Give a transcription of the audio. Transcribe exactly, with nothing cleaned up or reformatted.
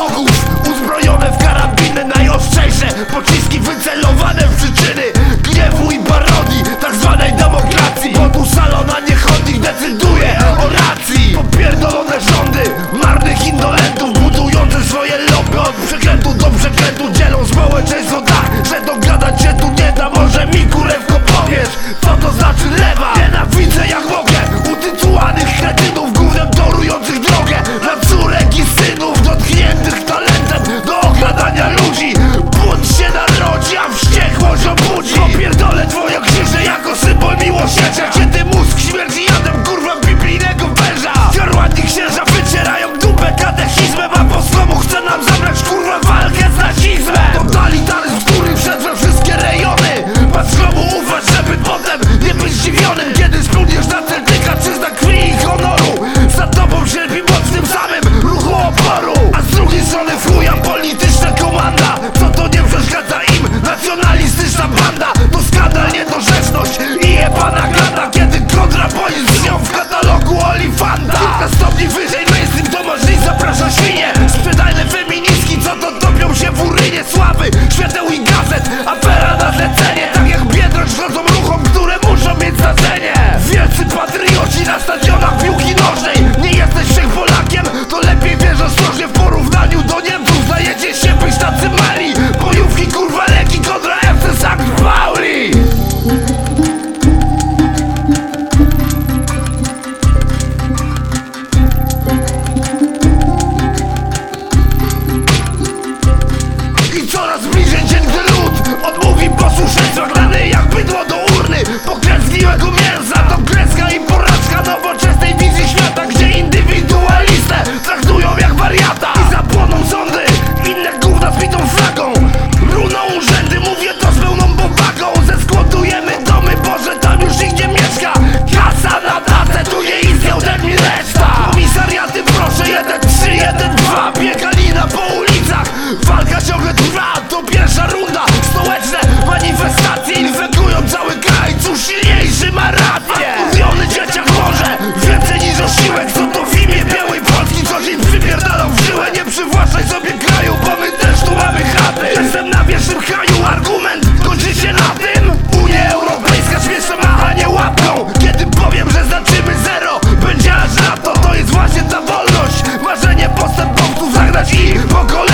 wrogów, uzbrojone w karabiny najostrzejsze, pociski wycelowane w przyczyny gniewu i parodii tak zwanej demokracji. Bo tu salon, a nie chodnik decyduje o racji. Popierdolone rządy marnych indolentów, budujące swoje lobby od przekrętu do przekrętu, dzielą społeczeństwo tak, że dogadać się tu nie da. Może mi, kurewko, powiesz, co to znaczy lewa? Nienawidzę jak mogę utytułanych kretynów, gównem torujących drogę dla córek i synów, dotkniętych talentem do okradania ludzi. Bunt się narodzi, a wściekłość obudzi. Popierdolę twoje krzyże jako symbol miłosierdzia, gdzie ty mózg śmierdzi jadem, kurwa, biblijnego węża. Ciarłatni księża wycierają dupę katechizmem, a po swemu chce nam zabrać, kurwa, walkę z nazizmem. Totalitaryzm, który przetrwa wszystkie rejony. Masz komu ufać, żeby potem nie być zdziwionym, kiedy spełniesz na celtyka czy znak krwi i honoru. Za tobą cierpi mocnym samym ruchu oporu, a z drugiej strony w chuja polityczna komanda. Co to nie przeszkadza im nacjonalistyczna banda? To skandal, niedorzeczność i jebana gada, kiedy kontrapoint brzmią w katalogu Olifanta. Kilka stopni wyżej mainstream Tomasz Lis zaprasza świnie. Sprzedajne feministki, co to topią się w urynie sławy świateł i gazet, afera na zlecenie. Tak jak Biedroń szkodzą ruchom, które muszą mieć znaczenie. Wielcy patrioci na stadionach piłki nożnej. Nie jesteś wszechpolakiem, to lepiej wiesz ostrożnie. W porównaniu do Niemców zdajecie się być tacy mali. Bojówki, kurwa, leki kontra F C Sankt Pauli. I coraz bliżej dzień, gdy lud odmówi posłuszeństwa, gnany jak bydło do urny pokrętliwego mięsa. To kreska i porażka nowoczesnej wizji świata, gdzie indywidualistę traktują jak wariata. I zapłoną sądy, inne gówna z bitą flagą. Runą urzędy, mówię to z pełną powagą. Zeskłotujemy domy, Boże, tam już nikt nie mieszka. Kasa na datę, tu nie istniał termin reszta. Komisariaty proszę, jeden trzy, jeden dwa. Bieganina po ulicach, walka ciągle trwa. To pierwsza runda, stołeczne manifestacje infekują cały kraj. Cóż silniejszy ma rację? Mówiony dzieciak może więcej niż osiłek. Co to w imię białej Polski, coś im przypierdalą w żyłę. Nie przywłaszczaj sobie kraju, bo my też tu mamy chaty. Jestem na pierwszym kraju, argument kończy się na tym. Unia Europejska śmieszna machanie łapką, kiedy powiem, że znaczymy zero, będzie aż na to. To jest właśnie ta wolność, marzenie postępowców, zagrać ich po kolei.